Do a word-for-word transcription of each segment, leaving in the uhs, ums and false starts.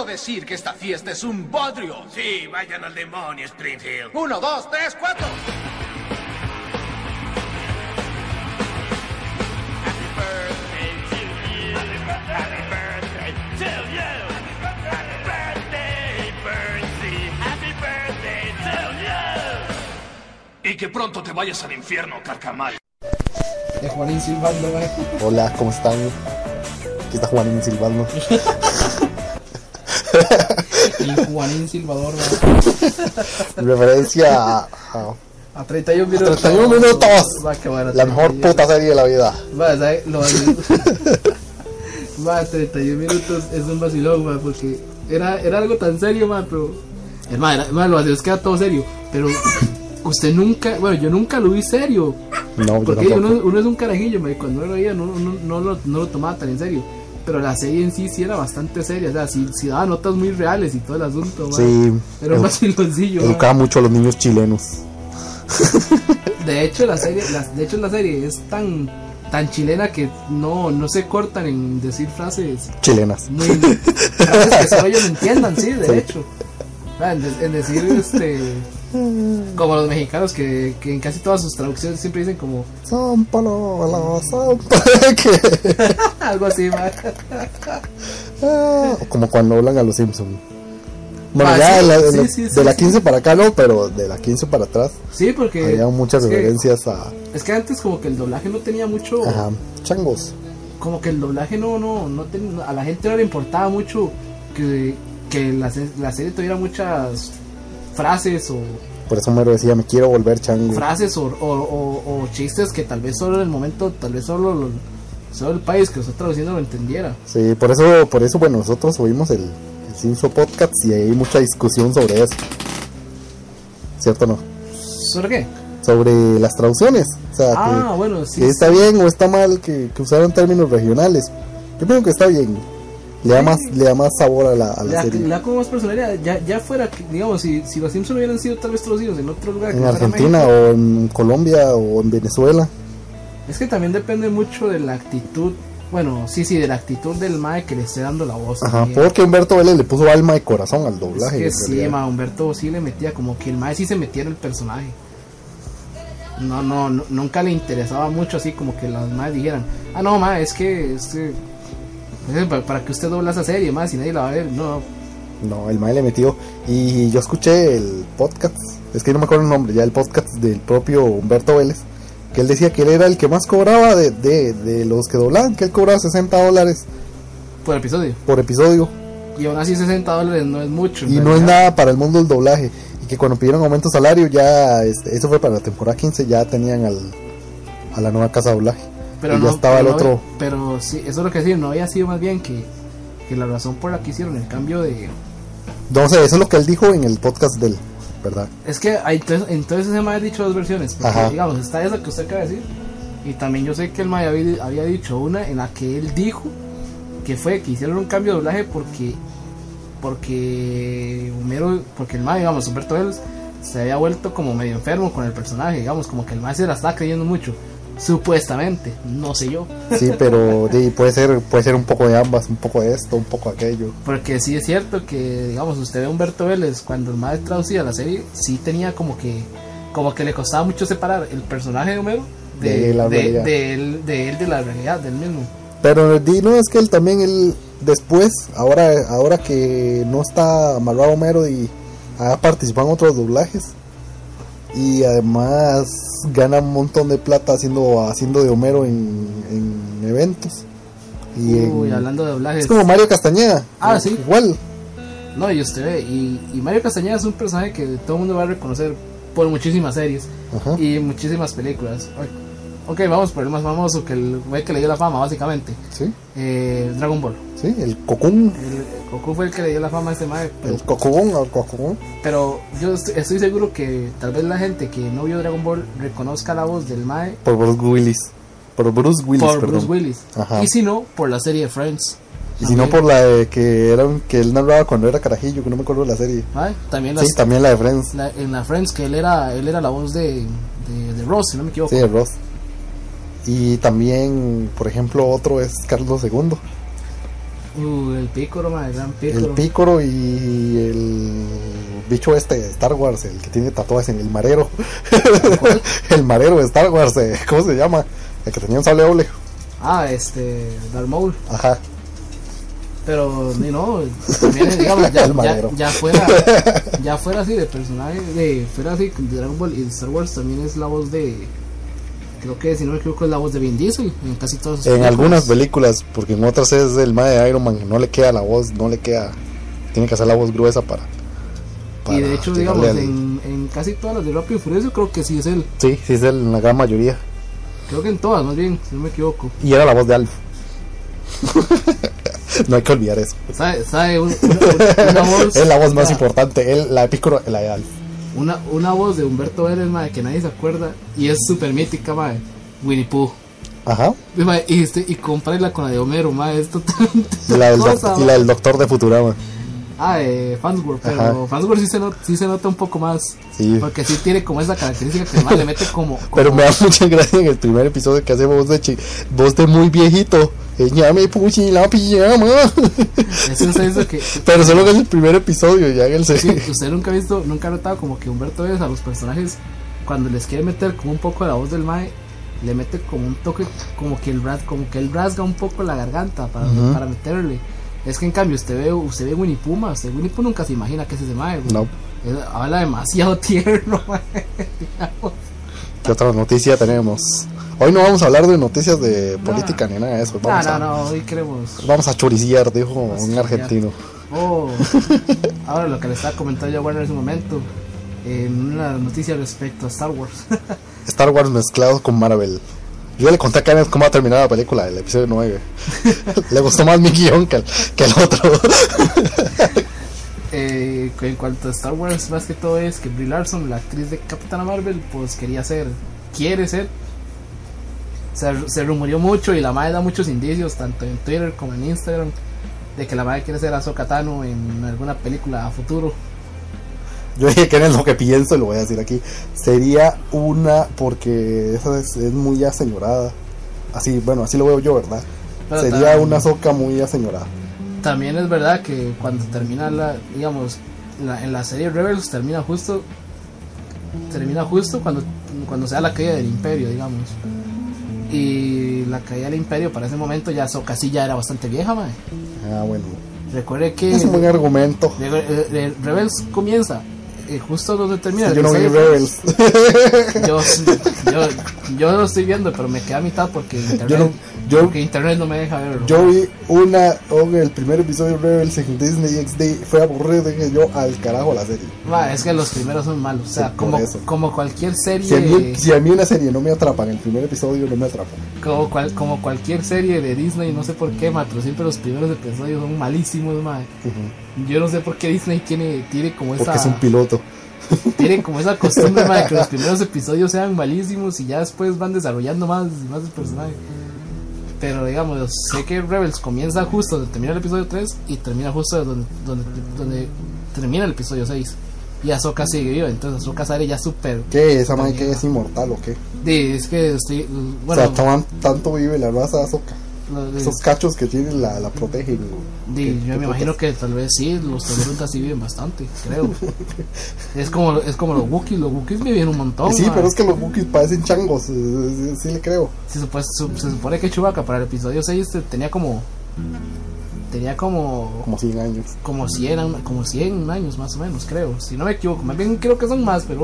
quiero decir que esta fiesta es un bodrio. Sí, vayan al demonio, Springfield. Uno, dos, tres, cuatro. Happy birthday to you. Happy birthday to you. Happy birthday, Bernsey. Happy birthday to you. Y que pronto te vayas al infierno, carcamal. De Juanín silbando, ¿eh? Hola, ¿cómo están? Aquí está Juanín silbando. Y Juanín Silvador, ¿no? Referencia a, a, a treinta y un minutos. a treinta y un minutos. Va, qué bueno, La mejor puta serie de la vida. Va, ¿sabes? Lo Va, treinta y un minutos es un vacilón, man, porque era, era algo tan serio, man, pero... Hermano, hermano, lo vacilón es que era todo serio, pero... Usted nunca, bueno, yo nunca lo vi serio. No, porque yo uno, uno es un carajillo, man, y cuando uno lo veía no, no, no, lo, no lo tomaba tan en serio. Pero la serie en sí sí era bastante seria, o sea, sí, sí daba notas muy reales y todo el asunto, man. Sí. Era un vaciloncillo. Educaba mucho a los niños chilenos. De hecho la serie, la, de hecho la serie es tan tan chilena que no, no se cortan en decir frases chilenas. Muy, frases que solo ellos entiendan, sí, de sí. hecho. En, de, en decir este como los mexicanos que, que en casi todas sus traducciones siempre dicen como San Palola, San algo así, man. Ah, como cuando hablan a los Simpsons. Bueno, ah, ya sí, de, la, sí, de, sí, de sí, la sí. quince para acá no, pero de la quince para atrás. Sí, porque había muchas referencias que, a. Es que antes como que el doblaje no tenía mucho. Ajá, changos. Como que el doblaje no, no, no ten, a la gente no le importaba mucho que, que la, la serie tuviera muchas frases o. Por eso Mero decía, me quiero volver chango. Frases o, o, o, o chistes que tal vez solo en el momento, tal vez solo lo, solo el país que lo está traduciendo lo entendiera. Sí, por eso, por eso bueno, nosotros oímos el, el Simpson Podcast y hay mucha discusión sobre eso. ¿Cierto o no? ¿Sobre qué? Sobre las traducciones. O sea, ah, que, bueno, sí. Que está sí. bien o está mal que, que usaran términos regionales. Yo creo que está bien. Le da, más, le da más sabor a la, a la le da, serie. Le da como más personalidad. Ya, ya fuera, digamos, si, si los Simpsons hubieran sido tal vez traducidos en otro lugar. En Argentina o en Colombia o en Venezuela. Es que también depende mucho de la actitud. Bueno, sí, sí, de la actitud del mae que le esté dando la voz. Ajá, también. porque Humberto Vélez le puso alma y corazón al doblaje. Es que sí, ma, Humberto sí le metía como que el mae sí se metiera en el personaje. No, no, no, nunca le interesaba mucho así como que las maes dijeran, ah, no, mae, es que... Es que Para, para que usted dobla esa serie más y nadie la va a ver, no. No, el mae le metió. Y yo escuché el podcast, es que no me acuerdo el nombre, ya el podcast del propio Humberto Vélez, que él decía que él era el que más cobraba de, de, de los que doblaban, que él cobraba sesenta dólares por episodio. Por episodio. Y aún así sesenta dólares no es mucho. Y no es nada para el mundo del doblaje. Y que cuando pidieron aumento de salario, ya, este, eso fue para la temporada quince, ya tenían al, a la nueva casa de doblaje. Pero y no, ya estaba pero el otro. No, pero sí, eso es lo que decir, no había sido más bien que, que la razón por la que hicieron el cambio de. No sé, eso es lo que él dijo en el podcast del, ¿verdad? Es que hay, entonces, entonces se me ha dicho dos versiones. Porque, Ajá. digamos, está esa que usted acaba de decir. Y también yo sé que el Mae había, había dicho una en la que él dijo que fue que hicieron un cambio de doblaje porque. Porque. Homero, porque el Mae, digamos, Humberto Vélez se había vuelto como medio enfermo con el personaje, digamos, como que el Mae se la estaba creyendo mucho. Supuestamente, no sé yo. Sí, pero sí, puede ser puede ser un poco de ambas, un poco de esto, un poco de aquello. Porque sí es cierto que, digamos, usted ve a Humberto Vélez cuando el maestro traducía la serie, sí tenía como que como que le costaba mucho separar el personaje de Homero de, de, la de, realidad. de, él, de él de la realidad del mismo. Pero no es que él también él después, ahora ahora que no está amarrado Homero y ha participado en otros doblajes y además gana un montón de plata haciendo haciendo de Homero en, en eventos. Y Uy, en, hablando de doblajes. es como Mario Castañeda. Ah, sí. Igual. No, y usted ve, y, y Mario Castañeda es un personaje que todo el mundo va a reconocer por muchísimas series. Ajá. Y muchísimas películas. Ok, vamos por el más famoso, que el güey que le dio la fama, básicamente. Sí. Eh, Dragon Ball. Sí, el Cocoon. El Goku fue el que le dio la fama a este mae. El Cocoon, el Cocoon. Pero yo estoy, estoy seguro que tal vez la gente que no vio Dragon Ball reconozca la voz del mae. Por Bruce Willis. Por Bruce Willis, Por perdón. Bruce Willis. Ajá. Y si no, por la serie de Friends. Y si no por la de que era que él narraba cuando era carajillo, que no me acuerdo de la serie. ¿Vale? También sí, también la de Friends. La, en la Friends, que él era él era la voz de, de, de Ross, si no me equivoco. Sí, de Ross. Y también, por ejemplo, otro es Carlos segundo. Uh, el pícoro, ma, el gran pícoro. El pícoro y el bicho este de Star Wars, el que tiene tatuajes en el marero. El marero de Star Wars, eh, ¿cómo se llama? El que tenía un sable doble. Ah, este, Darth Maul. Ajá. Pero, no, también, digamos, ya, El ya, madero. ya fuera, ya fuera así de personaje, de, fuera así de Dragon Ball y Star Wars también es la voz de, creo que si no me equivoco es la voz de Vin Diesel en casi todas sus En películas. algunas películas, porque en otras es el mae de Iron Man, no le queda la voz, no le queda, tiene que hacer la voz gruesa para... para Y de hecho, llegarle digamos, al- en, en casi todas las de Rápido y Furioso creo que sí es él. Sí, sí es él en la gran mayoría. Creo que en todas, más bien, si no me equivoco. Y era la voz de Alf. No hay que olvidar eso. ¿Sabe? ¿Sabe? Un- una, una- una voz. Es la voz más o sea, importante, él, la de Piccolo, la de Alf. Una, una voz de Humberto Vélez, madre, que nadie se acuerda. Y es súper mítica, madre. Winnie Pooh. Ajá. Y, madre, y, este, y comprarla con la de Homero, madre. Es totalmente. Y la del, otra doc- cosa, y madre. la del doctor de Futurama. Ah, eh, Farnsworth, pero Ajá. Farnsworth sí se, not, sí se nota un poco más. Sí. Porque sí tiene como esa característica que además le mete como. como Pero me da mucha gracia en el primer episodio que hace voz de chi voz de muy viejito. Eh, Ya me puse la pijama. Eso es eso que. Pero solo que es el primer episodio, ya en el Sí, segundo. usted nunca ha visto, nunca ha notado como que Humberto Vélez a los personajes, cuando les quiere meter como un poco de la voz del mae, le mete como un toque, como que el ras, como que él rasga un poco la garganta para, Ujú. para meterle. Es que en cambio usted ve, usted ve Winnie Pooh, ma, usted Winnie Pooh nunca se imagina que es ese mae, güey. No. Es- habla demasiado tierno, mae, digamos. ¿Qué otra noticia tenemos? Hoy no vamos a hablar de noticias de política ni nada de eso. No, Vamos, no, a, no, hoy queremos. vamos a choriciar, dijo Vamos a un choriciar. argentino. Oh, ahora lo que le estaba comentando yo a Warner en ese momento, en una noticia respecto a Star Wars. Star Wars mezclado con Marvel. Yo le conté a Kenneth cómo ha terminado la película, el episodio nueve. Le gustó más mi guión que el, que el otro. Eh, en cuanto a Star Wars, más que todo es que Brie Larson, la actriz de Capitana Marvel, pues quería ser, quiere ser. Se, se rumoreó mucho y la madre da muchos indicios, tanto en Twitter como en Instagram, de que la madre quiere ser Ahsoka Tano en alguna película a futuro. Yo dije que es lo que pienso y lo voy a decir aquí. Sería una, porque esa es, es muy aseñorada. Así, bueno, así lo veo yo, ¿verdad? Pero Sería también- una Ahsoka muy aseñorada. También es verdad que cuando termina la, digamos, la, en la serie Rebels termina justo, termina justo cuando, cuando sea la caída del Imperio, digamos. Y la caída del Imperio para ese momento ya Ahsoka sí ya era bastante vieja, mae. Ah, bueno. Recuerde que Es un buen argumento. Re- Re- Re- Rebels comienza eh, justo donde termina el Yo no vi episodio. Rebels. Yo, yo, yo lo estoy viendo, pero me queda a mitad porque internet, Yo no- yo- porque internet no me deja verlo. Yo vi una, oh, el primer episodio de Rebels en Disney X D. Fue aburrido, dije yo, al carajo la serie. Ma, es que los primeros son malos, o sea, Sí, por como, eso. como cualquier serie, Si a, mí, si a mí una serie no me atrapa en el primer episodio, no me atrapa. como, cual, como cualquier serie de Disney, no sé por qué, ma, pero siempre los primeros episodios son malísimos, ma. Ujú. Yo no sé por qué Disney tiene, tiene como Porque esa, es un piloto. tiene como esa costumbre, ma, de que los primeros episodios sean malísimos y ya después van desarrollando más y más el personaje. Pero digamos, sé que Rebels comienza justo donde termina el episodio tres y termina justo donde, donde, donde termina el episodio seis. Y Ahsoka sigue viva, entonces Ahsoka sale ya súper. ¿Qué? ¿Esa man que es inmortal o qué? Sí, es que estoy. Bueno, o sea, tan- tanto vive la raza de Ahsoka. lo de- Esos cachos que tienen la, la protegen. di, ¿Qué- yo qué me imagino putas? que tal vez sí, los Togrutas sí viven bastante, creo. es como es como los Wookiees, los Wookiees viven un montón. Sí, ma. pero es que los Wookiees parecen changos. eh, eh, Sí, le creo. Se, supone, su- se supone que Chewbacca para el episodio seis te- tenía como. Tenía como. Como cien años. Como cien, an- como cien años más o menos, creo. Si no me equivoco, más bien creo que son más, pero.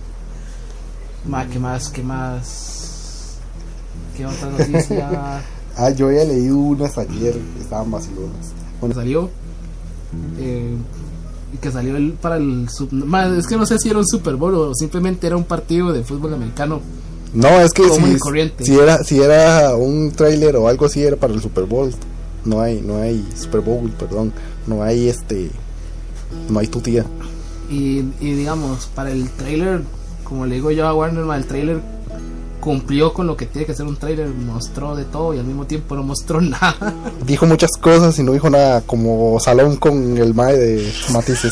Ma, ¿qué más? ¿Qué más? ¿Qué otra noticia? Ah, yo había leído unas ayer. Estaban vacilonas. Bueno, Salió. Eh, y que salió el, para el. sub- ma, es que no sé si era un Super Bowl o simplemente era un partido de fútbol americano. no, es que Común y si, corriente. si era si era un trailer o algo así, era para el Super Bowl. No hay, no hay Super Bowl, perdón. No hay este. No hay tu tía. Y, y digamos, para el trailer, como le digo yo a Warner, ma, el trailer cumplió con lo que tiene que ser un trailer, mostró de todo y al mismo tiempo no mostró nada. Dijo muchas cosas y no dijo nada, como Salón con el mae de matices.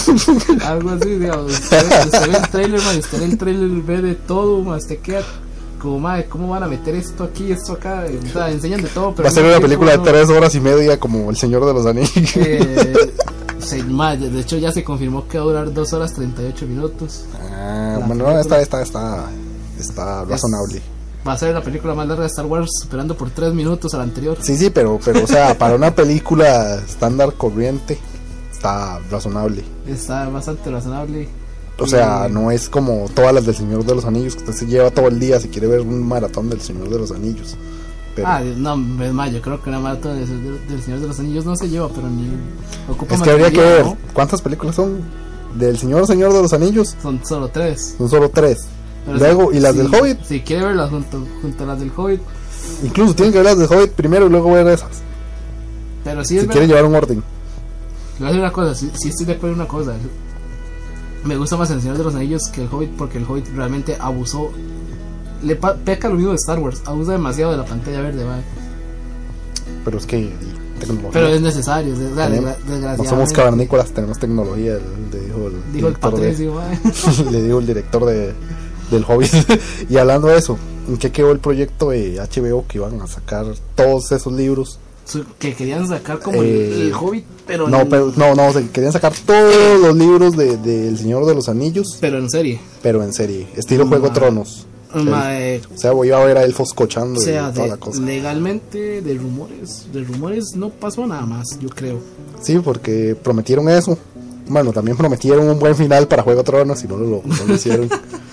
Algo así, digamos. Usted, usted ve el trailer, ma, y usted en el trailer ve de todo, ma, usted queda como, madre, ¿cómo van a meter esto aquí, esto acá? O sea, enseñan de todo, pero... Va a ser una película de tres horas y media como El Señor de los Anillos. Eh, se, madre, de hecho ya se confirmó que va a durar dos horas treinta y ocho minutos. Ah, La bueno, película. está, está, está, está razonable. Va a ser la película más larga de Star Wars, superando por tres minutos a la anterior. Sí, sí, pero, pero o sea, para una película estándar corriente, está razonable. Está bastante razonable. O sea, Y- no es como todas las del Señor de los Anillos, que usted se lleva todo el día si quiere ver un maratón del Señor de los Anillos. Pero Ah, no, es más, yo creo que una maratón del, del Señor de los Anillos no se lleva, pero ni ocupa es que habría que material, ver, ¿no? ¿cuántas películas son? Del Señor, Señor de los Anillos, Son solo tres. son solo tres. Pero Luego, si- ¿y las si- del Hobbit? Si quiere verlas junto, junto a las del Hobbit, Incluso tienen que ver las del Hobbit primero y luego ver esas. pero sí Si es quiere verdad. llevar un orden. Le voy a decir una cosa, sí, sí estoy de acuerdo en una cosa. Me gusta más el Señor de los Anillos que el Hobbit porque el Hobbit realmente abusó. Le pa- peca lo mismo de Star Wars, abusa demasiado de la pantalla verde, ¿vale? Pero es que y, tecnología. Pero es necesario, es- dale, Tenemos- desgra- desgraciadamente. no somos cavernícolas, tenemos tecnología, le dijo el Dijo el director de- Patricio, ¿vale? le dijo el director de, del Hobbit. Y hablando de eso, ¿en qué quedó el proyecto de H B O que iban a sacar todos esos libros? Su- Que querían sacar como el, Eh, el Hobbit, pero No, en, pero, no, no, se querían sacar todos los libros de, de El Señor de los Anillos, pero en serie. pero en serie, estilo Juego de Ma- Tronos. Ma- eh, O sea, voy a ver a elfos cochando o sea, y toda de- la cosa. legalmente de rumores, de rumores no pasó nada más, yo creo. Sí, porque prometieron eso. Bueno, también prometieron un buen final para Juego de Tronos y no lo, no lo hicieron.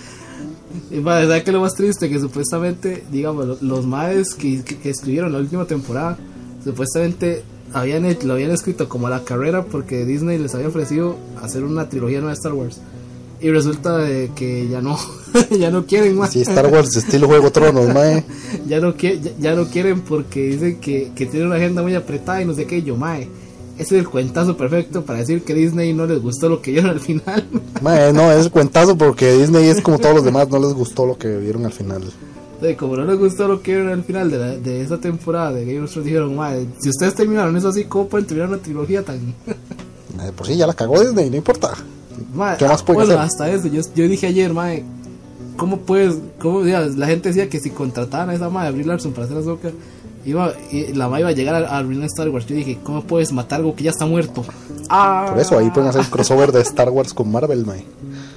Y va, ¿sabes qué es lo más triste? Que supuestamente, digamos, lo- los maes que, que, que escribieron la última temporada, supuestamente habían, he- lo habían escrito como a la carrera porque Disney les había ofrecido hacer una trilogía nueva de Star Wars. Y resulta de que ya no, ya no quieren más. Sí, Star Wars estilo Juego de Tronos, mae. Ya no, qui- ya, ya no quieren porque dicen que, que tiene una agenda muy apretada y no sé qué. Y yo, mae, ese es el cuentazo perfecto para decir que Disney no les gustó lo que vieron al final. Mae, no, es el cuentazo porque Disney es como todos los demás, no les gustó lo que vieron al final. Sí, como no les gustó lo que vieron al final de, la, de esa temporada de Game of Thrones, dijeron, mae, si ustedes terminaron eso así, ¿cómo pueden terminar una trilogía tan...? Eh, Por si ya la cagó Disney, no importa. Mae, ¿Qué más puede bueno, hacer? hasta eso, yo, yo dije ayer, mae, ¿cómo puedes...? Cómo, ya, la gente decía que si contrataban a esa mae, a Brie Larson para hacer Ahsoka, iba, y la mae iba a llegar a, a arruinar Star Wars. Yo dije, ¿cómo puedes matar algo que ya está muerto? Ah, Por eso ahí pueden hacer el crossover de Star Wars con Marvel, mae.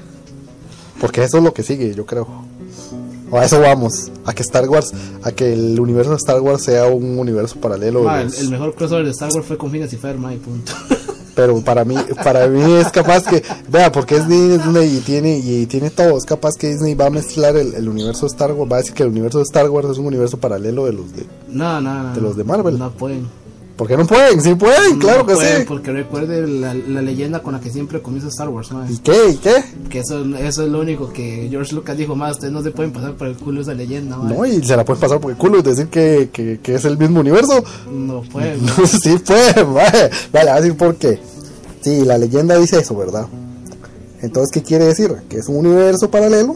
Porque eso es lo que sigue, yo creo. O a eso vamos, a que Star Wars, a que el universo de Star Wars sea un universo paralelo. de mae, el, los- el mejor crossover de Star Wars fue con Phineas y Ferb, mae, punto. Pero para mí, para mí es capaz que, vea, porque es Disney y tiene, y tiene todo, es capaz que Disney va a mezclar el, el universo de Star Wars, va a decir que el universo de Star Wars es un universo paralelo de los de... No, no, no. De los de Marvel. No pueden. ¿Por qué no pueden? Sí pueden, claro No que pueden, sí. porque recuerde la, la leyenda con la que siempre comienza Star Wars, mae. ¿Y qué? ¿Y qué? Que eso, eso es lo único que George Lucas dijo, más ustedes no se pueden pasar por el culo esa leyenda, mae. No, y se la pueden pasar por el culo y decir que, que, que es el mismo universo. No pueden, mae. Sí pueden, vale, vale, a decir por qué. Sí, la leyenda dice eso, ¿verdad? Entonces, ¿qué quiere decir? Que es un universo paralelo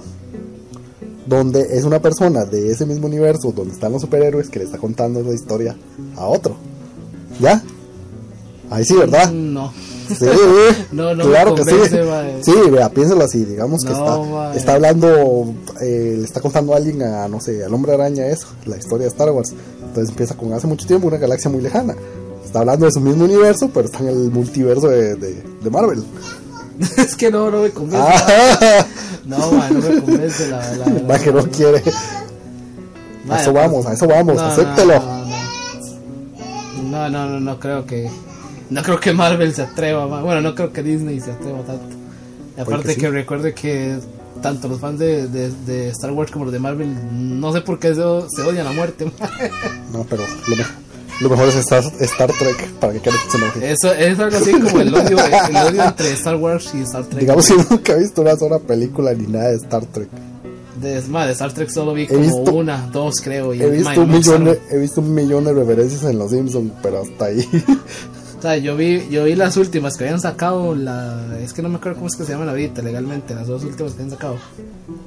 donde es una persona de ese mismo universo donde están los superhéroes que le está contando la historia a otro. ¿Ya? Ahí sí, ¿verdad? No. Sí, No, no claro me que convence, sí. mae. Sí, vea, piénselo así, digamos que No, está, mae. está hablando, eh, le está contando a alguien a, no sé, al Hombre Araña eso, la historia de Star Wars. Entonces empieza con hace mucho tiempo, una galaxia muy lejana. Está hablando de su mismo universo, pero está en el multiverso de, de, de Marvel. Es que no, no me convence. Ah, No, mae, no me convence la... la, la- va que no quiere. Mae, A eso pues, vamos, a eso vamos, no, acéptelo. No no, no, no, no, no creo que... No creo que Marvel se atreva, mae. Bueno, no creo que Disney se atreva tanto. Y aparte que que, sí. recuerde que tanto los fans de, de, de Star Wars como los de Marvel, no sé por qué se, se odian a muerte, mae. No, pero lo, me- lo mejor es Star, Star Trek, para que quede se enoje. Eso es algo así como el odio, el odio entre Star Wars y Star Trek. Digamos que nunca he visto una sola película ni nada de Star Trek. De, ma, de Star Trek solo vi como visto- una, dos creo. Y He ma, visto, no un me millón de, gustaron. he visto un millón de referencias en Los Simpsons, pero hasta ahí. O sea, yo vi, yo vi las últimas que habían sacado, la, es que no me acuerdo cómo es que se llaman ahorita legalmente, las dos últimas que habían sacado.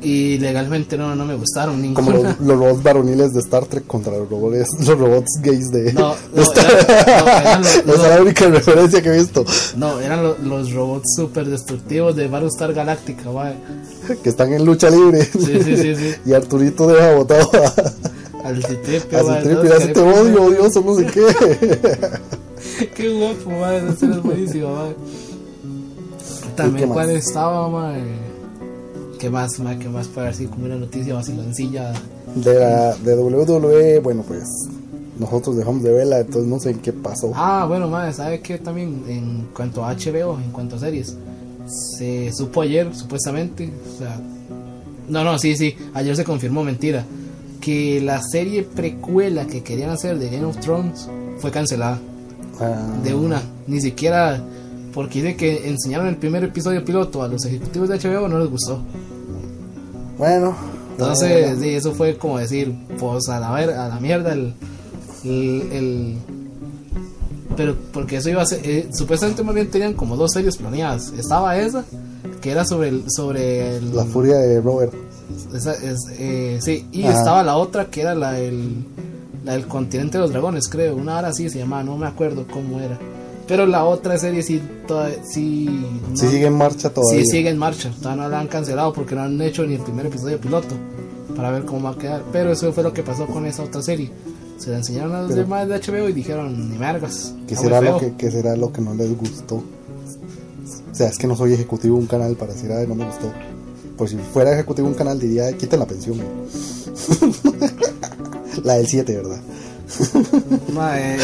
Y legalmente no, no me gustaron Como ninguna. los, los robots varoniles de Star Trek contra los robots, los robots gays de, No, de no, Star era- no, eran los- Esa es no. la única referencia que he visto. No, eran lo- los robots super destructivos de Battlestar Galactica, mae. Que están en lucha libre. Sí, sí, sí, sí. Y Arturito deja botado a, Al Citripio, a mae, su trip y entonces, hace te odio, odioso, no sé qué. Qué guapo, mae, esa escena es buenísima, mae. También qué cuando más? estaba, mae. ¿Qué más, mae? ¿Qué más para decir como una noticia vaciloncilla? De, la, de W W E, bueno, pues nosotros dejamos de verla, entonces no sé en qué pasó. Ah, bueno, mae, ¿sabe qué? También en cuanto a H B O, en cuanto a series, se supo ayer, supuestamente, o sea, no, no, sí, sí, ayer se confirmó, mentira, que la serie precuela que querían hacer de Game of Thrones fue cancelada, Ah, de una, ni siquiera, porque dice que enseñaron el primer episodio piloto a los ejecutivos de H B O, no les gustó. bueno, Entonces, bueno, sí, eso fue como decir, pues a la, ver, a la mierda el, el, el- pero porque eso iba a ser, eh, supuestamente más bien tenían como dos series planeadas. Estaba esa, que era sobre el, sobre el, la furia de Robert. esa, es, eh, sí, y Ajá. estaba la otra que era la del, la del continente de los dragones, creo, una hora así se llamaba, no me acuerdo cómo era. Pero la otra serie sí, toda, sí, no- Sí sigue en marcha todavía. Sí, sigue en marcha. Todavía no la han cancelado porque no han hecho ni el primer episodio piloto para ver cómo va a quedar. Pero eso fue lo que pasó con esa otra serie. Se la enseñaron a los Pero- demás de H B O y dijeron, ni mergas. ¿Qué está muy será, lo feo". que, ¿Qué será lo que no les gustó? O sea, es que no soy ejecutivo de un canal para decir, ay, no me gustó. Por si fuera ejecutivo de un canal diría, quiten la pensión. La del siete, ¿verdad? Mae,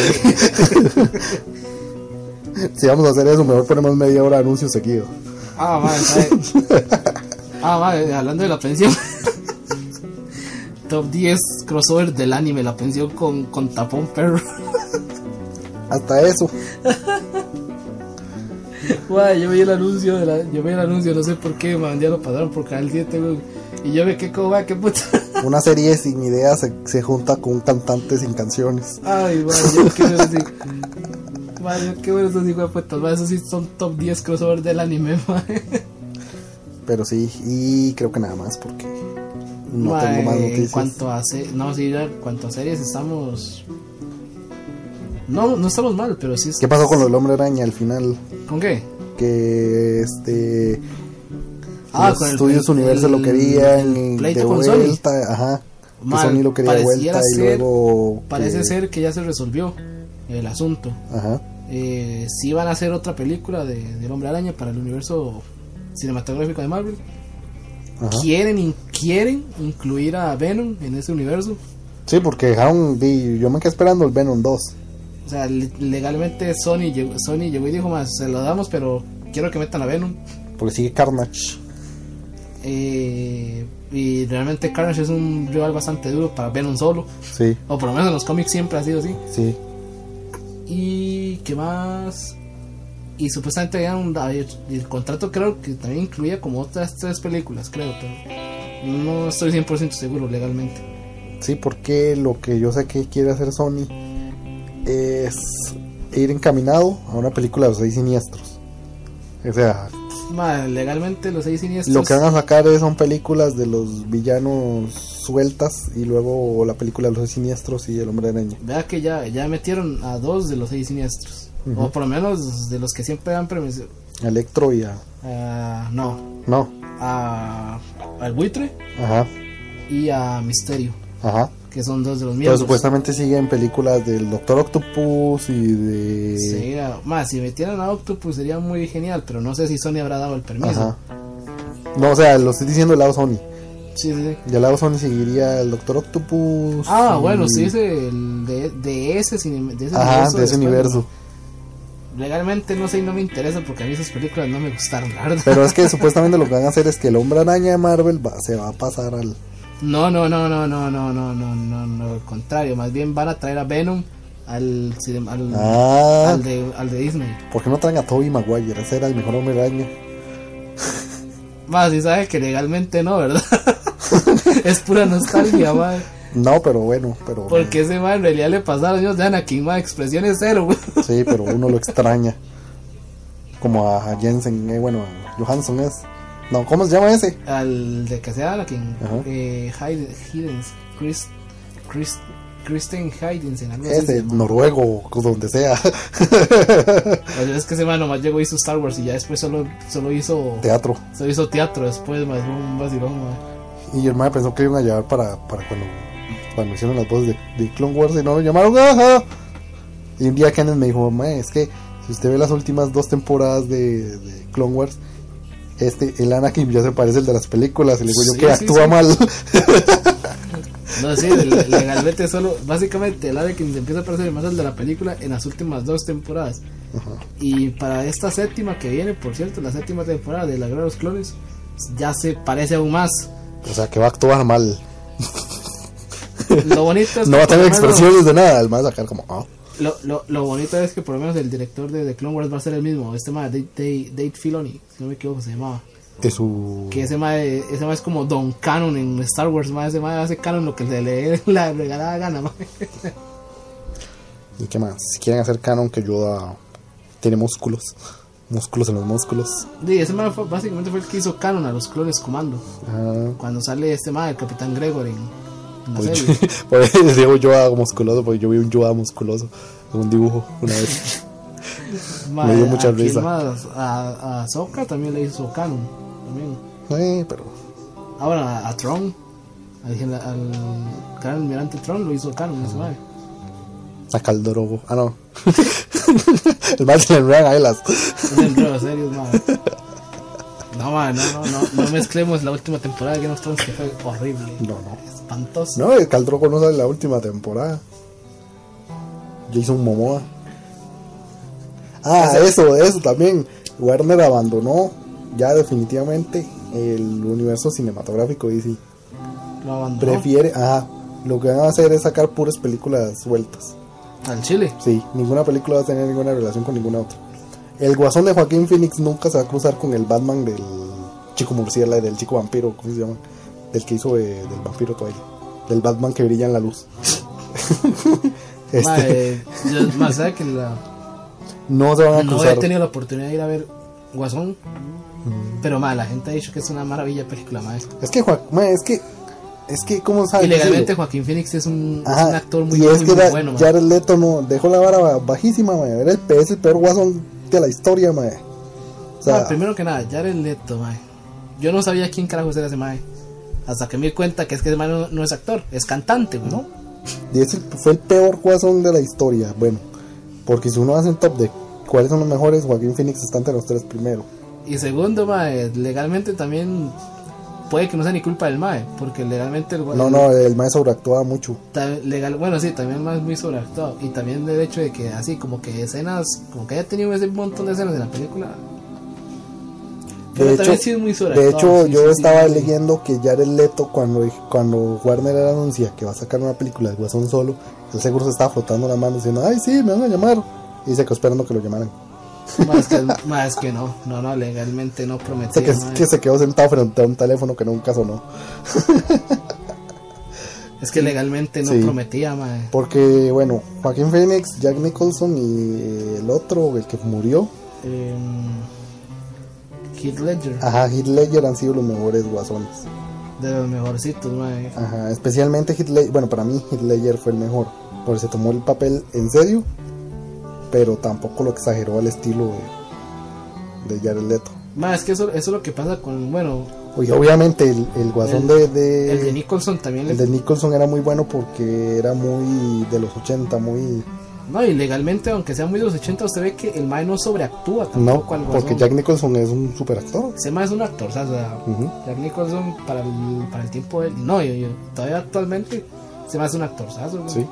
Si vamos a hacer eso, mejor ponemos media hora de anuncios seguidos. ah, mae, ¿sabe? Ah, mae, hablando de la pensión. Top diez crossover del anime, la pensión con, con tapón perro. Hasta eso. Mae, yo vi el anuncio, de la, yo vi el anuncio, no sé por qué, man, ya lo pasaron por Canal siete, güey. Y yo me quedé como, mae, qué puta. Una serie sin ideas se, se junta con un cantante sin canciones. Ay, man, yo quiero decir. Man, qué bueno esos hijos de putas, man, esos sí son top diez crossover del anime, man. Pero sí, y creo que nada más porque no Man, tengo más en noticias. cuanto a se- no, sí, ya, en cuanto a series estamos. No, no estamos mal, pero sí. es- ¿Qué pasó con lo del Hombre Araña al final? ¿Con qué? Que este Ah, los con el- estudios el- Universal lo el querían y de pleito con Sony. vuelta, ajá. Que Mal, Sony lo quería de pareciera vuelta y ser- luego Parece que- ser que ya se resolvió el asunto. Ajá. Eh, sí van a hacer otra película de, del Hombre Araña para el universo cinematográfico de Marvel. Ajá. Quieren, in- quieren incluir a Venom en ese universo. Sí, porque dejaron, di- yo me quedé esperando el Venom dos. O sea, le- legalmente Sony llegó, Sony llegó y dijo, más, se lo damos, pero quiero que metan a Venom. Porque sigue Carnage. Eh, y realmente Carnage es un rival bastante duro para Venom solo. Sí, O por lo menos en los cómics siempre ha sido así. sí. Y qué más. Y supuestamente había un, había- el contrato creo que también incluía como otras tres películas, creo, pero no estoy cien por ciento seguro legalmente. Sí, porque lo que yo sé que quiere hacer Sony es ir encaminado a una película de los seis siniestros. O sea, Ma, legalmente los seis siniestros. lo que van a sacar es- son películas de los villanos sueltas y luego la película de los seis siniestros y el Hombre Araña. Vea que ya, ya metieron a dos de los seis siniestros. Ujú. O por lo menos de los que siempre han permitido. Electro y a... Ah, no, No, a, al buitre ajá, y a Misterio, ajá. que son dos de los Pero miembros. supuestamente siguen películas del Doctor Octopus y de... Sí, más si metieran a Octopus sería muy genial, pero no sé si Sony habrá dado el permiso. Ajá. No, o sea, lo estoy diciendo del lado Sony. Sí, sí, sí. Del lado Sony seguiría el Doctor Octopus. Ah, y- bueno, sí, ese, el de, de ese, cine- de ese Ajá, de ese después, universo. ¿no? Legalmente no sé y no me interesa porque a mí esas películas no me gustaron, la verdad. Pero es que supuestamente lo que van a hacer es que el Hombre Araña de Marvel va- se va a pasar al... No, no, no, no, no, no, no, no, no, no, al contrario, más bien van a traer a Venom al, cine- al, Ah, al, de, al de Disney. ¿por qué no traen a Tobey Maguire? Ese era el mejor Hombre Araña. Más si sabes que legalmente no, ¿verdad? Es pura nostalgia, madre. No, pero bueno, pero... Porque ese man en realidad le pasaron años de Anakin, más expresiones cero, güey. Sí, pero uno lo extraña. Como a Jensen, eh, bueno, a Johansson es. No, ¿cómo se llama ese? Al de que sea Anakin. Ajá. Eh, Hayden, Hayden, Chris, Chris, Kristen Haydensen, algo así. Ese, se llama. noruego, donde sea. O sea, es que ese man nomás llegó, hizo Star Wars y ya después solo, solo hizo Teatro. solo hizo teatro después, más un vacilón, man. Y el mae pensó que iban a llevar para, para cuando, cuando hicieron las voces de, de Clone Wars y no lo llamaron. ¡Ajá! Y un día Kenneth me dijo, mae, es que si usted ve las últimas dos temporadas de, de Clone Wars, este, el Anakin ya se parece al de las películas. Y le digo yo Sí, que sí, actúa sí. mal. No, sí, le- legalmente solo, básicamente el Anakin empieza a parecer más al de la película en las últimas dos temporadas. Y para esta séptima que viene, por cierto, la séptima temporada de La Guerra de los Clones, ya se parece aún más. O sea, que va a actuar mal. Lo bonito es No que va a tener por lo menos- expresiones de nada. El mae va a sacar como, ah. Lo, lo, lo bonito es que por lo menos el director de The Clone Wars va a ser el mismo, este mae, Dave, Dave, Dave Filoni, si no me equivoco se llamaba. Es su... Que ese mae, ese mae es como Don Canon en Star Wars, mae, ese mae hace canon lo que le le la regalada gana, mae. ¿Y qué más? Si quieren hacer canon que Yoda tiene músculos. Músculos en los músculos. Sí, ese mae fue, básicamente fue el que hizo canon a los clones comando. Ah, Cuando sale este mae, el Capitán Gregor en, en la pues, serie. por eso digo Yoda musculoso, porque yo vi un Yoda musculoso en un dibujo una vez. Mae, me dio mucha aquí risa. más, a, a Sokka también le hizo canon. También. Sí, pero... Ahora a, a Tron, al, gen- al gran almirante Tron lo hizo canon, ese mae. A Caldorogo. Ah, no. El más se le enredan ahí las... Es el enredo serio, mae. No, mae, no, no, no, no mezclemos la última temporada de Game of Thrones que fue horrible. No, no. Espantoso. No, el Caldrogo no sale en la última temporada. Jason Momoa. Ah, eso, eso también. Warner abandonó ya definitivamente el universo cinematográfico D C. Lo abandonó. Prefiere, ajá, lo que van a hacer es sacar puras películas sueltas. Al Chile. Sí, ninguna película va a tener ninguna relación con ninguna otra. El Guasón de Joaquín Phoenix nunca se va a cruzar con el Batman del chico murciélago, del chico vampiro, ¿cómo se llama? Del que hizo eh, del vampiro Twilight. Del Batman que brilla en la luz. este, Mae, yo, mae, ¿sabe que la, no se van a no cruzar. he tenido la oportunidad de ir a ver Guasón? Pero, mae, la gente ha dicho que es una maravilla película, mae. Es que, Joa- ma, es que, es que, ¿cómo sabes? Y legalmente Joaquín Phoenix es un, es Ajá, un actor muy, y es muy, que muy da- bueno, mae. Jared Leto no dejó la vara bajísima, ma. Era el, pe- es el peor Guasón de la historia, ma. O sea, Mae, primero que nada, Jared Leto, mae. Yo no sabía quién carajo era ese mae. Hasta que me di cuenta que es que ese mae no, no es actor, es cantante, güey, ¿no? y ese fue el peor Guasón de la historia. Bueno, porque si uno hace un top de cuáles son los mejores, Joaquín Phoenix está entre los tres primeros. Y segundo, mae, legalmente también puede que no sea ni culpa del mae, porque legalmente el No, no, el maestro sobreactuaba mucho. ta- legal, bueno, sí, también más muy sobreactuado. Y también el hecho de que así, como que escenas, como que haya tenido ese montón de escenas en la película. De Pero hecho, también sí es muy de sobreactuado. hecho sí, yo sí, sí, estaba sí. leyendo que Jared Leto, cuando, cuando Warner anuncia que va a sacar una película de Guasón solo, él seguro se estaba frotando las manos diciendo, ay, sí, me van a llamar. Y se quedó esperando que lo llamaran. Más que, más que no, no, no, legalmente no O sea, prometía. que, mae. que se quedó sentado frente a un teléfono que nunca sonó. Es que legalmente no Sí. prometía, mae. Porque, bueno, Joaquín Phoenix, Jack Nicholson y el otro, el que murió, Eh, Heath Ledger, ajá, Heath Ledger han sido los mejores guasones. de los mejorcitos, mae. Ajá, especialmente Heath Ledger, bueno, para mí Heath Ledger fue el mejor, porque se tomó el papel en serio, pero tampoco lo exageró al estilo de, de Jared Leto. Mae, es que eso, eso es lo que pasa con, bueno, Oye, obviamente el, el guasón El- de, de, el de Nicholson también. el le- de Nicholson era muy bueno porque era muy de los ochenta, muy... No, y legalmente, aunque sea muy de los ochenta, usted ve que el mae no sobreactúa No, tampoco al porque Guasón. Jack Nicholson es un super actor. Ese mae es un actor, o sea, Ujú. Jack Nicholson para el, para el tiempo de él. No, yo, yo todavía actualmente se me hace un actor, ¿sabes? Sí.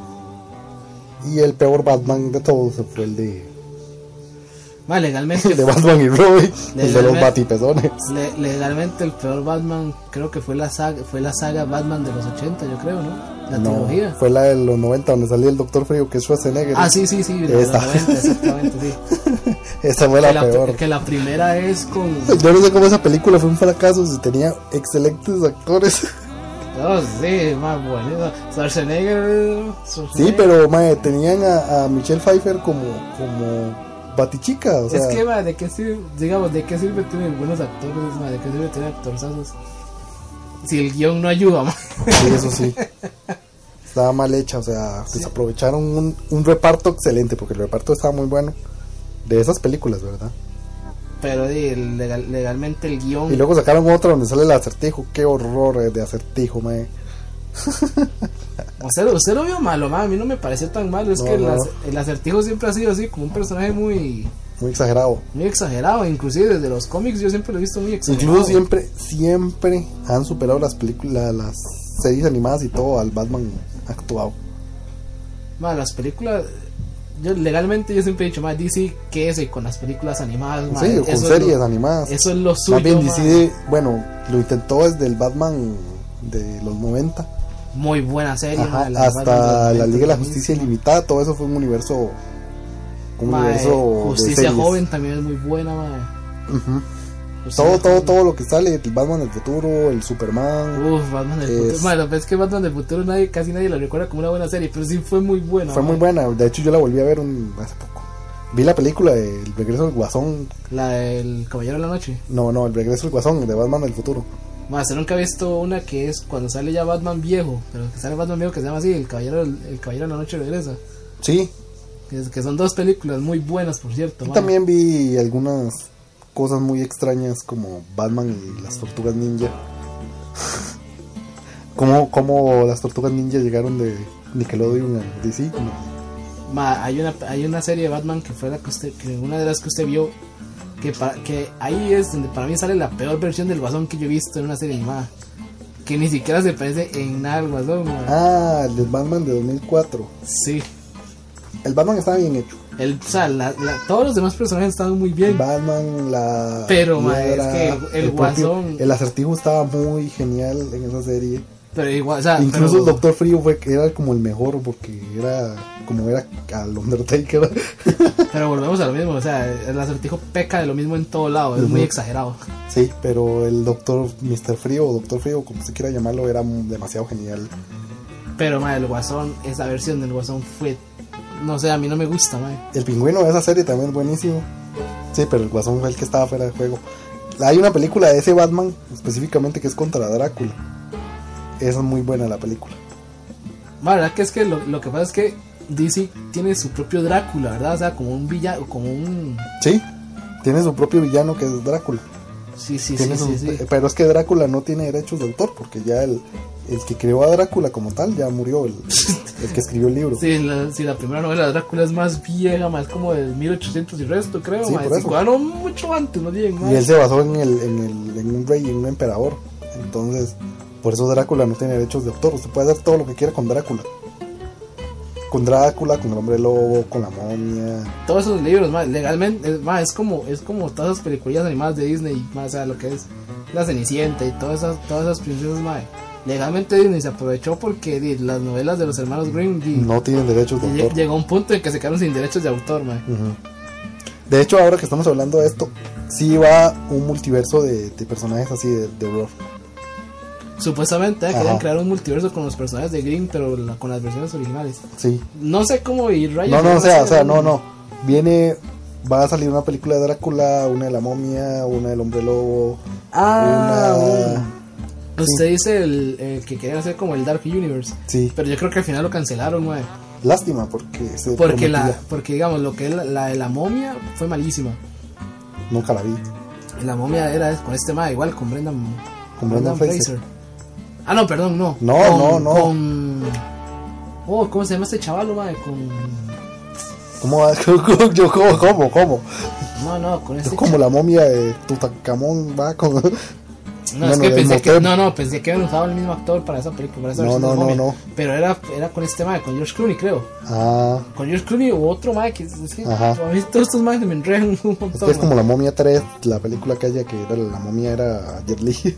Y el peor Batman de todos fue el de, Mae, legalmente, el de Batman y Robin, el de los Legalmente. batipezones. le- legalmente el peor Batman creo que fue la saga, fue la saga Batman de los ochenta, yo creo, ¿no? La No, trilogía. fue la de los noventa donde salía el Doctor Frío, que es Schwarzenegger. Ah, sí, sí, sí, de los Esta. noventa, exactamente, sí. Esa fue la que, la, peor. que la primera es con... Yo no sé cómo esa película fue un fracaso, si tenía excelentes actores. Oh, sí, más bonito. Schwarzenegger, Sí, Schwarzenegger. pero mae, tenían a, a Michelle Pfeiffer como, como Batichica, o sea, Es que, ma, ¿de qué sirve, digamos, de qué sirve tener buenos actores, ma? ¿De qué sirve tener actorzazos? Si el guión no ayuda, ma. sí, eso sí. Estaba mal hecha, o sea, desaprovecharon un, un reparto excelente, porque el reparto estaba muy bueno de esas películas, ¿verdad? Pero di, legal, legalmente el guión. Y luego sacaron otra donde sale el acertijo, qué horror de acertijo, mae. Usted, usted lo vio malo, ma. A mí no me pareció tan malo. Es No, que el, no. ac- el acertijo siempre ha sido así, como un personaje muy, Muy exagerado. muy exagerado. Inclusive desde los cómics yo siempre lo he visto muy exagerado. Incluso siempre, siempre han superado las películas, las series animadas y todo al Batman actuado. Ma, las películas. Yo legalmente yo siempre he dicho, ma, D C, ¿qué es con las películas animadas? Ma? Sí, con Eso es series lo- animadas. Eso es lo suyo. Más bien ma. D C, de- bueno, lo intentó desde el Batman de los noventa. Muy buena serie, Ajá, ma, las Batman de hasta los la noventa Liga de la también. Justicia Ilimitada, todo eso fue un universo. Un Ma, universo eh, de Justicia series. Joven también es muy buena, ma. Ujú. Justicia Todo, todo, Joven. todo lo que sale, el Batman del futuro, el Superman. Uf, Batman del Es- futuro. Bueno, es que Batman del futuro nadie, casi nadie la recuerda como una buena serie, pero sí fue muy buena. Fue ma. muy buena, de hecho yo la volví a ver un, hace poco. Vi la película de El regreso del Guasón. La del Caballero de la Noche. No, no, El regreso del Guasón, de Batman del futuro. Más, ¿usted nunca ha visto una que es cuando sale ya Batman viejo? Pero que sale Batman viejo que se llama así, El Caballero, el Caballero de la Noche regresa. Sí, Que, es- que son dos películas muy buenas, por cierto. y ma. también vi algunas cosas muy extrañas como Batman y las Tortugas Ninja. como, como las Tortugas Ninja llegaron de Nickelodeon a D C. No. Ma, hay una hay una serie de Batman que fue la que usted, que una de las que usted vio, que para, que ahí es donde para mí sale la peor versión del Guasón que yo he visto en una serie animada. Que ni siquiera se parece en nada al Guasón, ma. Ah, el del Batman de dos mil cuatro. Sí. El Batman estaba bien hecho. El, o sea, la- la- todos los demás personajes estaban muy bien. El Batman, la. Pero, ma, es Piedra, que el- el propio- Guasón- el acertijo estaba muy genial en esa serie. Pero igual, o sea, Incluso pero- el Doctor Frío fue que era como el mejor porque era como era al Undertaker. Pero volvemos a lo mismo, o sea, el acertijo peca de lo mismo en todo lado, es muy Ujú. exagerado. Sí, pero el Doctor mister Frío o Doctor Frío, como se quiera llamarlo, era demasiado genial. Pero, ma, el Guasón, esa versión del Guasón fue, no sé, a mí no me gusta, ma. El pingüino de esa serie también es buenísimo. Sí, pero el Guasón fue el que estaba fuera de juego. Hay una película de ese Batman específicamente que es contra Drácula. Esa es muy buena la película. Ma, la verdad que es que lo, lo que pasa es que D C tiene su propio Drácula, ¿verdad? O sea, como un villano, como un... Sí, tiene su propio villano que es Drácula. Sí, sí, sí, Tiene sí, su- sí. Pero es que Drácula no tiene derechos de autor porque ya el, el que creó a Drácula como tal ya murió, el, el que escribió el libro. Sí, la, sí, la primera novela de Drácula es más vieja, más como del mil ochocientos y resto, creo, Sí, ma. por Sí, eso. bueno, mucho antes, no digan más. Y él se basó en, el, en, el, en un rey, en un emperador. Entonces, por eso Drácula no tiene derechos de autor. Usted puede hacer todo lo que quiera con Drácula. Con Drácula, con el hombre lobo, con la momia. Todos esos libros, ma, legalmente, es, ma, es como es como todas esas películas animadas de Disney, ma, o sea, lo que es La Cenicienta y todas esas todas esas princesas, ma. Legalmente Disney se aprovechó porque di, las novelas de los hermanos Grimm di, No tienen derechos de lle- autor. llegó a un punto en que se quedaron sin derechos de autor, ma. Ujú. De hecho, ahora que estamos hablando de esto, sí va un multiverso de, de personajes así de, de horror. Supuestamente eh, Ajá. querían crear un multiverso con los personajes de Grimm, pero la- con las versiones originales. Sí. No sé cómo ir Ryan. No, no, o no sea, sé, o sea, no, no. Viene, va a salir una película de Drácula, una de la momia, una del hombre lobo. Ah, una... un- usted dice el, el que querían hacer como el Dark Universe, Sí, pero yo creo que al final lo cancelaron, ma. lástima porque se Porque la, prometía. porque digamos, lo que es la, la de la momia fue malísima. Nunca la vi. La momia era con este ma, igual con Brendan, Con Brendan Fraser. Ah, no, perdón, no. No, Con- no, no. Con... Oh, ¿cómo se llama este chaval, ma? Con... ¿Cómo va? Yo, ¿cómo, cómo, cómo? No, no, con este Como la momia de Tutankamón va con... No, Bueno, es que del pensé que, Imhotep. no, no, pensé que habían usado el mismo actor para esa película, para esa No, versión de no, la no, momia. no. Pero era, era con este ma, con George Clooney, creo. Ah, Con George Clooney u otro ma, que es, es que Ajá. a mí todos estos ma me enredan un montón. es que es ma. como la momia tres, la película aquella que era la momia era Jet Li.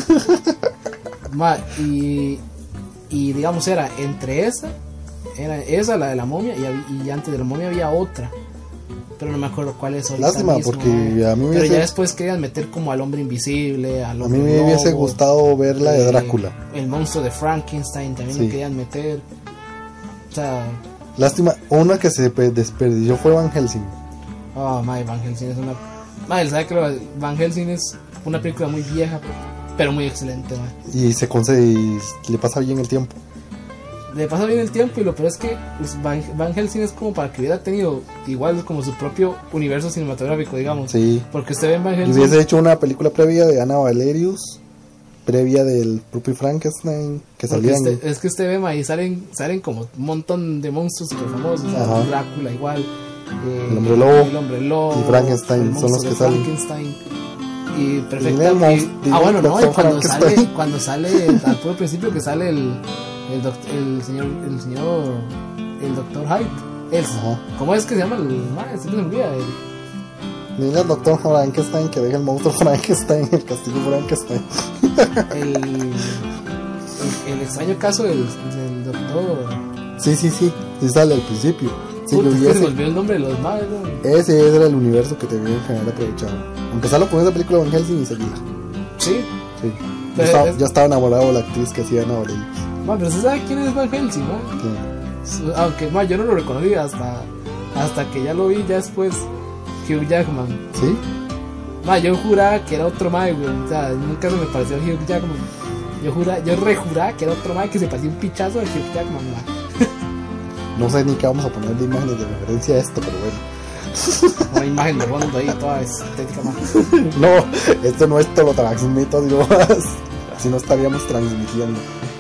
Ma, y, y digamos era entre esa, era esa la de la momia y, hab- y antes de la momia había otra, pero no me acuerdo cuál es ahorita Lástima, mismo, porque ma. a mí me pero hubiese- ya después querían meter como al hombre invisible, al A hombre mí me hubiese lobo, gustado ver la de eh, Drácula. el monstruo de Frankenstein también Sí. lo querían meter, o sea, Lástima, una que se pe- desperdició fue Van Helsing. Oh, madre, Van Helsing es una... Madre, ¿sabe que lo- Van Helsing es una película muy vieja, pero muy excelente, madre. Y se concede y le pasa bien el tiempo. Le pasa bien el tiempo y lo peor es que pues, Van, Van Helsing es como para que hubiera tenido igual como su propio universo cinematográfico, digamos. Sí. Porque usted ve en Van Y Helsing... hubiese hecho una película previa de Ana Valerius, previa del propio Frankenstein, que porque salían. usted- es que usted ve, ma, y salen, salen como un montón de monstruos super famosos. O sea, Ajá. Drácula igual. eh, El hombre lobo el hombre lobo. y Frankenstein el son los monstruo que de salen. Frankenstein. Y perfecta. Dile al y- monstruo- dile ah, bueno, al no, y doctor cuando Frankenstein. sale, cuando sale al puro principio que sale el, el, doct- el señor, el señor, el doctor Hyde. El, Ajá. ¿Cómo es que se llama el ma? Se me olvida. El, Dile al doctor Frankenstein que deje el monstruo Frankenstein, el castillo Frankenstein. el, el, el extraño caso del, del doctor. Sí, sí, sí, sí sale al principio. Sí, Puta, lo es vi que se me ese, olvidó el nombre de los madres, ¿no? ese era el universo que debían haber aprovechado. Empezarlo con esa película de Van Helsing y seguirla. Sí. Sí. Yo Pero estaba, es- yo estaba enamorado de la actriz que hacía Ana Valerius. Ma, pero ¿usted sabe quién es Van Helsing, ma? Que- Aunque ma, yo no lo reconocí hasta, hasta que ya lo vi ya después. Hugh Jackman. ¿Sí? Ma, yo juraba que era otro mae, güey. O sea, nunca se me pareció a Hugh Jackman. Yo juraba, yo rejuraba que era otro mae que se parecía un pichazo a Hugh Jackman, ma. No sé ni qué vamos a poner de imágenes de referencia a esto, pero bueno. Una imagen de fondo ahí, toda estética, ma. No, esto no es todo lo transmito, así nomás. Así no estaríamos transmitiendo.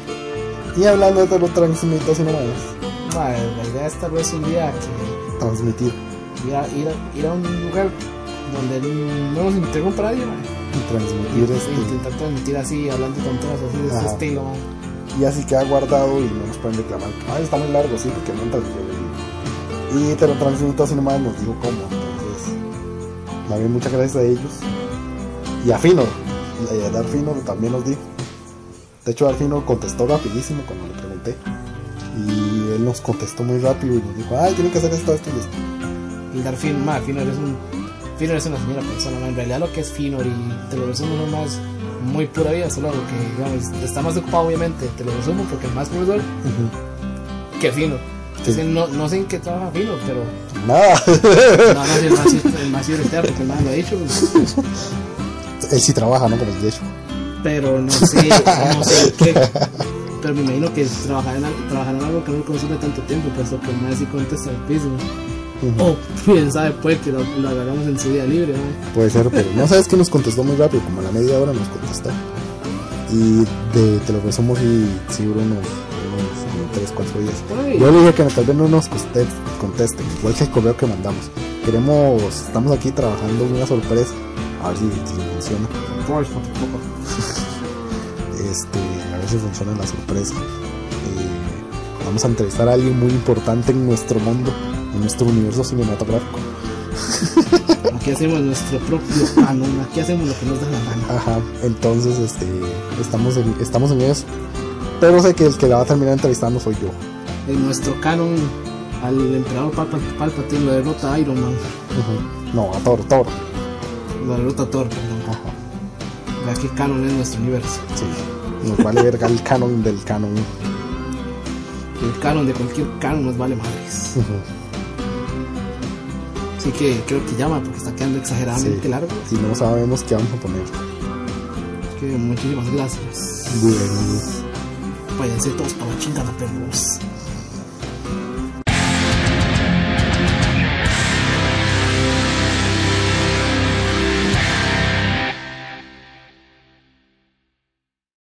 Y hablando de todo lo transmito, así nomás. Ma, la idea es tal vez un día que Transmitir ir a, ir a, ir a un lugar donde no nos interrumpa nadie, ma. y transmitir E este. intentar transmitir así, hablando tonteras así de ese Ajá. estilo, ma. Y así queda guardado y no nos pueden reclamar. Ah, está muy largo, sí, porque no entra el video. Y te lo transmito así nomás, nos dijo cómo. Entonces, más bien muchas gracias a ellos. Y a Finor. Y a Dar Finor también nos dijo. De hecho, Dar Finor contestó rapidísimo cuando le pregunté. Y él nos contestó muy rápido y nos dijo, ay, tienen que hacer esto, esto y esto. Y dar fin, ma, Finor es un Finor es una señora persona, ma. En realidad lo que es Finor y te lo resumo no más muy pura vida, solo lo que digamos está más ocupado obviamente, te lo resumo porque es más profesor que Finor. Sí. Es que no, no sé en qué trabaja Finor, pero Nada. no, no sé el más el más irritado porque el más lo ha dicho, pues, Él sí trabaja, ¿no? Como el de hecho. pero no sé, no sé en qué. Pero me imagino que trabajar en, al- trabajar en algo que no consume tanto tiempo, pues lo que el más sí contesta el piso. O quién sabe, puede que lo, lo hagamos en su día libre, ma. Puede ser, pero no sabes que nos contestó muy rápido, como a la media hora nos contestó. Y de, te lo resumo si, si duró unos, unos tres, cuatro días. Ay. Yo le dije que tal vez no nos conteste, conteste, igual que el correo que mandamos. Queremos, estamos aquí trabajando en una sorpresa, a ver si, si funciona. Por favor, poco. Este, a ver si funciona la sorpresa. Eh, vamos a entrevistar a alguien muy importante en nuestro mundo, en nuestro universo cinematográfico. Aquí hacemos nuestro propio canon, aquí hacemos lo que nos da la gana. Ajá, entonces este, estamos, en, estamos en eso. Pero sé que el que la va a terminar entrevistando soy yo. En nuestro canon, al emperador Palpa- Palpatine lo derrota a Iron Man, Ujú. No, a Thor, Thor. lo derrota a Thor, perdón. Ajá, Vea qué canon es nuestro universo. sí. Nos vale verga el canon del canon. El canon de cualquier canon nos vale madres. Ujú. Así que creo que llama porque está quedando exageradamente Sí. largo. Si no sabemos qué vamos a poner. Así que muchísimas gracias. Bueno, Váyanse todos para la chingada, perros.